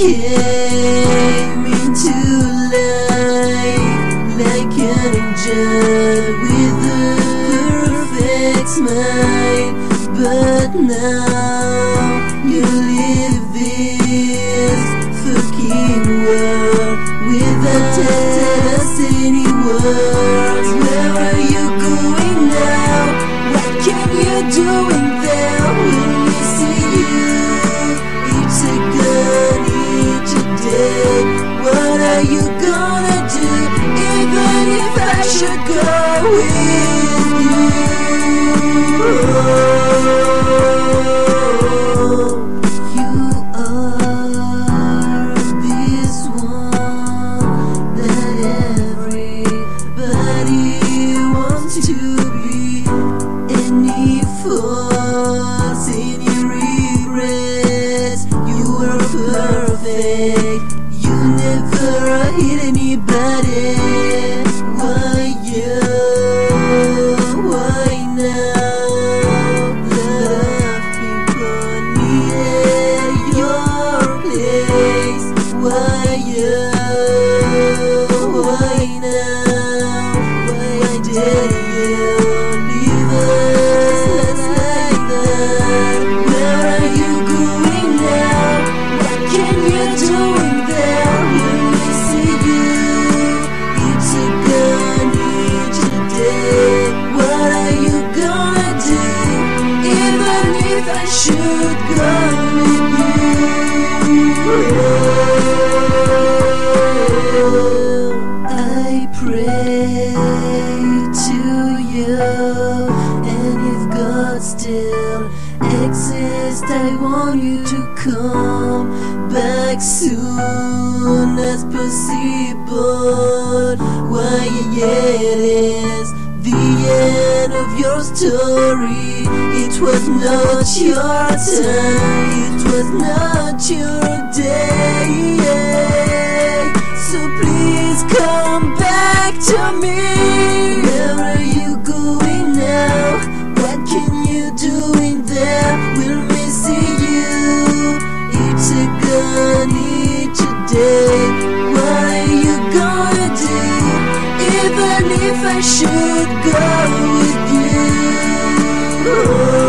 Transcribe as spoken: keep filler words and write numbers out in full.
came into life like an angel with a perfect smile. But now you live this fucking world without telling us any words. Where are you going now? What can you doing there? Will we see you? It's a gun each day. What are you gonna do? Even if I should go with you. You are this one that everybody wants to be. Any faults, any regrets, you are perfect. You never hit anybody. Why you? Why now? Lot of people near your place. Why you? Why now? Why did you leave us like that? Where are you going now? What can you doing there? Will we see you? It's a gun each day. What are you gonna do? Even if I should go with you. I pray to you, and if God still exists, I want you to come back soon as possible. Why it is the end of your story. It was not your time, it was not your day. So please come back to me. Where are you going now? What can you doing there? Will we see you? It's a gun each day. What are you gonna do? Even if I should go with you.